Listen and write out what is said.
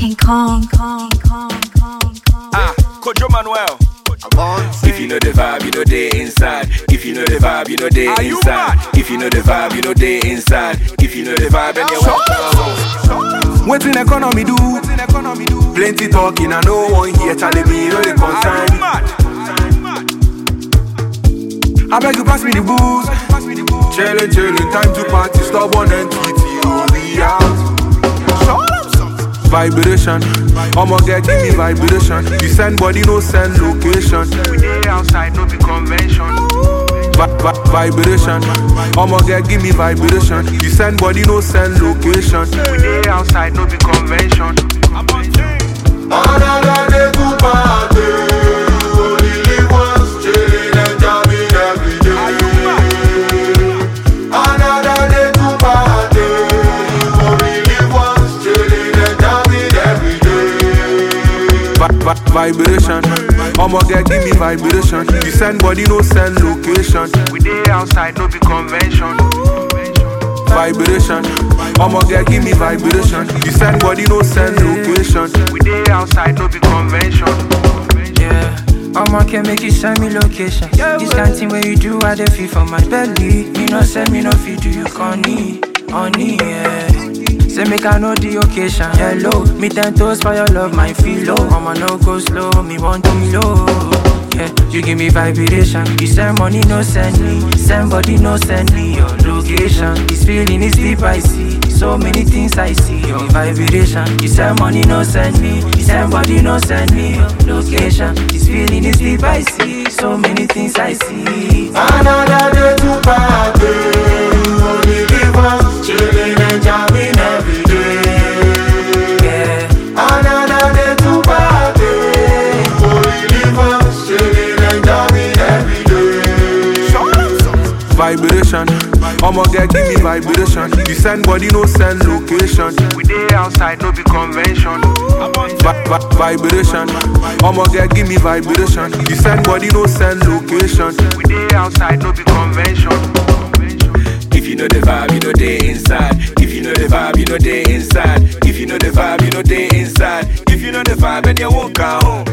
King Kong. Kojo Manuel. If you know the vibe, you know they inside. If you know the vibe, you know they inside. If you know the vibe, you know they inside. If you know the vibe, then you want. What in economy do? Plenty talking, I no one here telling me you know the concern. I beg you pass me the booze. Chillin', time to party. Stubborn and tweety, we out. Vibration, I'ma give me vibration. You send body, no send location. We dey outside, no be convention. Vibration, I'ma give me vibration. You send body, no send location. We dey outside, no be convention. Another day to party. You only live once, chillin' and jamming every day. Another day to party. You only live once, chillin' and jamming every day. Vibration, I'ma give me vibration. You send body, no send location. We dey outside, no be convention. Vibration, I'ma give me vibration. You send body, no send location. We dey outside, no be convention. Yeah, I'ma can make you send me location. This kind of thing where you do, I dey feel for my belly. Me no send me no feed to you, honey, yeah. Say make I know the occasion. Hello, me 10 toes for your love, my feel low. I'ma no go slow, me want to low. Yeah, you give me vibration. You send money, no send me. Send body, no send me your location. This feeling is deep, I see. So many things I see. Your vibration. You send money, no send me. You send body, no send me your location. This feeling is deep, I see. So many things I see. Another day to party. You only live once, chillin' and jamming every day. Yeah. Another day to party. You only live once, chillin' and jamming every day. Vibration, I'ma give me vibration. You send body, no send location. We dey outside, no be convention. Vibration, I'ma give me vibration. You send body, no send location. We dey outside, no be convention. If you know the vibe, you know they inside. If you know the vibe, you know they inside. If you know the vibe, you know they inside. If you know the vibe, then you won't come home.